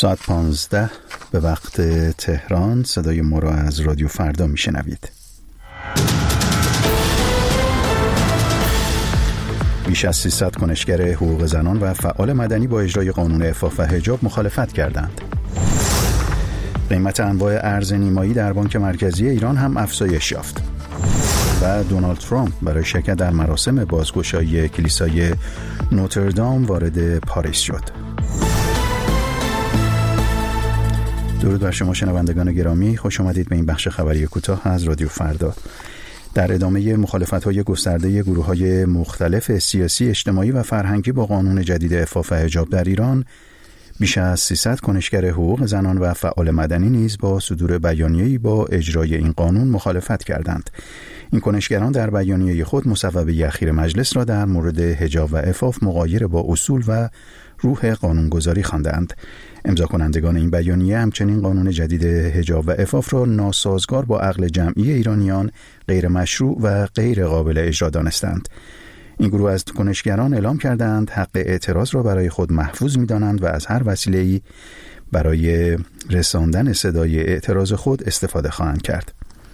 ساعت 15 به وقت تهران. صدای ما را از رادیو فردا میشنوید. بیش از 300 کنشگر حقوق زنان و فعال مدنی با اجرای قانون عفاف و حجاب مخالفت کردند. قیمت انواع ارز نیمایی در بانک مرکزی ایران هم افزایش یافت. و دونالد ترامپ برای شرکت در مراسم بازگشایی کلیسای نوتردام وارد پاریس شد. درود بر شما شنوندگان گرامی، خوش آمدید به این بخش خبری کوتاه از رادیو فردا. در ادامه مخالفت‌های گسترده گروه‌های مختلف سیاسی، اجتماعی و فرهنگی با قانون جدید عفاف و حجاب در ایران، بیش از 300 کنشگر حقوق زنان و فعال مدنی نیز با صدور بیانیه‌ای با اجرای این قانون مخالفت کردند. این کنشگران در بیانیه خود مصوبه اخیر مجلس را در مورد حجاب و عفاف مغایر با اصول و روح قانونگذاری خواندند. امضا کنندگان این بیانیه همچنین قانون جدید حجاب و عفاف را ناسازگار با عقل جمعی ایرانیان، غیر مشروع و غیر قابل اجرا دانستند. این گروه از کنشگران اعلام کردند حق اعتراض را برای خود محفوظ می‌دانند و از هر وسیله‌ای برای رساندن صدای اعتراض خود استفاده خواهند کرد.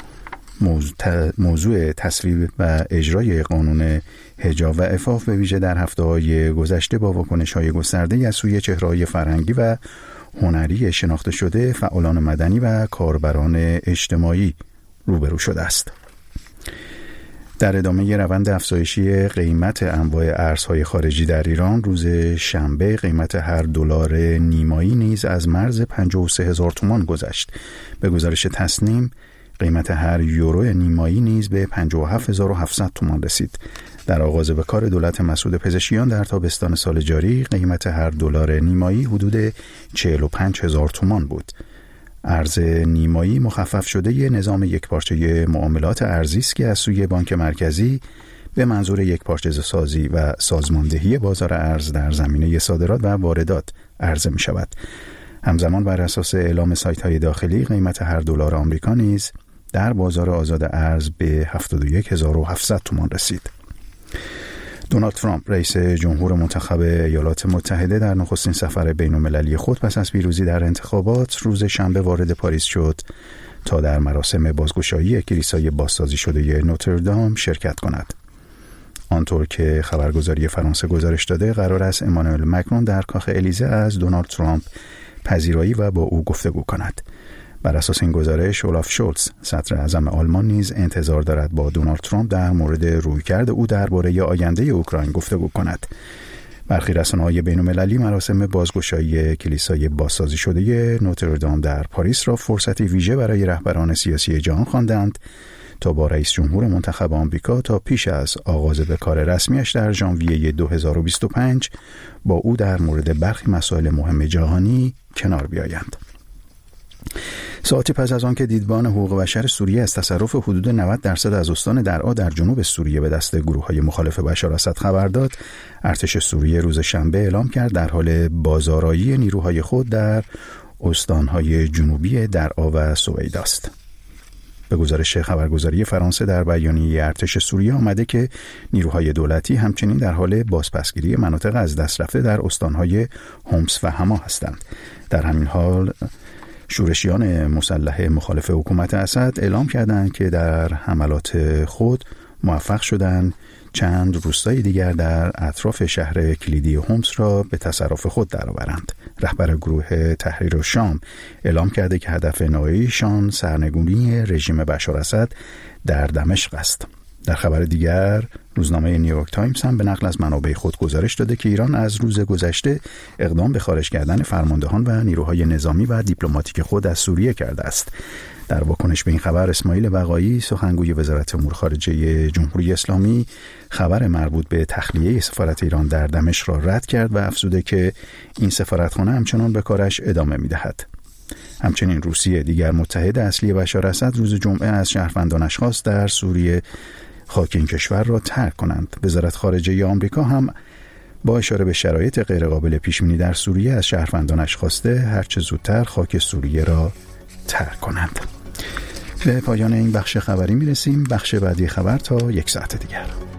موضوع تصویب و اجرای قانون حجاب و عفاف به ویژه در هفته‌های گذشته با واکنش‌های گسترده از سوی چهره‌های فرهنگی و هنری شناخته شده، فعالان مدنی و کاربران اجتماعی روبرو شده است. در ادامه روند افزایشی قیمت انواع ارزهای خارجی در ایران، روز شنبه قیمت هر دلار نیمایی نیز از مرز 53,000 تومان گذشت. به گزارش تصنیم، قیمت هر یورو نیمایی نیز به 57,700 تومان رسید. در آغاز به کار دولت مسعود پزشکیان در تابستان سال جاری، قیمت هر دلار نیمایی حدود 45,000 تومان بود. ارز نیمایی مخفف شده نظام یکپارچه معاملات ارزی است که از سوی بانک مرکزی به منظور یکپارچه سازی و سازماندهی بازار ارز در زمینه صادرات و واردات عرضه می شود. همزمان بر اساس اعلام سایت‌های داخلی، قیمت هر دلار آمریکا نیز در بازار آزاد ارز به 71,700 تومان رسید. دونالد ترامپ رئیس جمهور منتخب ایالات متحده در نخستین سفر بین‌المللی خود پس از پیروزی در انتخابات روز شنبه وارد پاریس شد تا در مراسم بازگشایی کلیسای بازسازی شده نوتردام شرکت کند. آنطور که خبرگزاری فرانسه گزارش داده، قرار است امانوئل مکرون در کاخ الیزه از دونالد ترامپ پذیرایی و با او گفتگو کند. بر اساس این گزارش، اولاف شولز صدر اعظم آلمان نیز انتظار دارد با دونالد ترامپ در مورد رویکرد او درباره آینده اوکراین گفتگو کند. برخی رسانه‌های بین‌المللی مراسم بازگشایی کلیسای بازسازی شده نوتردام در پاریس را فرصتی ویژه برای رهبران سیاسی جهان خواندند تا با رئیس جمهور منتخب آمریکا تا پیش از آغاز به کار رسمیش در ژانویه 2025 با او در مورد برخی مسائل مهم جهانی کنار بیایند. ساعتی پس از آن که دیدبان حقوق بشر سوریه از تصرف حدود 90% از استان درعا در جنوب سوریه به دست گروه‌های مخالف بشار اسد خبر داد، ارتش سوریه روز شنبه اعلام کرد در حال بازآرایی نیروهای خود در استان‌های جنوبی درعا و سوید است. به گزارش خبرگزاری فرانسه، در بیانیه ارتش سوریه آمده که نیروهای دولتی همچنین در حال بازپسگیری مناطق از دست رفته در استان‌های حمص و حما هستند. در همین حال شورشیان مسلح مخالف حکومت اسد اعلام کردند که در حملات خود موفق شدند چند روستای دیگر در اطراف شهر کلیدی حمص را به تصرف خود درآورند. رهبر گروه تحریر الشام اعلام کرده که هدف نهاییشان سرنگونی رژیم بشار اسد در دمشق است. در خبر دیگر، روزنامه نیویورک تایمز هم به نقل از منابع خود گزارش داده که ایران از روز گذشته اقدام به خارج کردن فرماندهان و نیروهای نظامی و دیپلماتیک خود از سوریه کرده است. در واکنش به این خبر، اسماعیل بقایی، سخنگوی وزارت امور خارجه جمهوری اسلامی، خبر مربوط به تخلیه سفارت ایران در دمشق را رد کرد و افزوده که این سفارتخانه همچنان به کارش ادامه می‌دهد. همچنین روسیه، دیگر متحد اصلی بشار اسد، روز جمعه از شهروندانش خواست در سوریه خاک این کشور را ترک کنند. وزارت خارجه آمریکا هم با اشاره به شرایط غیرقابل پیش‌بینی در سوریه از شهروندانش خواسته هرچه زودتر خاک سوریه را ترک کنند. به پایان این بخش خبری می‌رسیم. بخش بعدی خبر تا یک ساعت دیگر.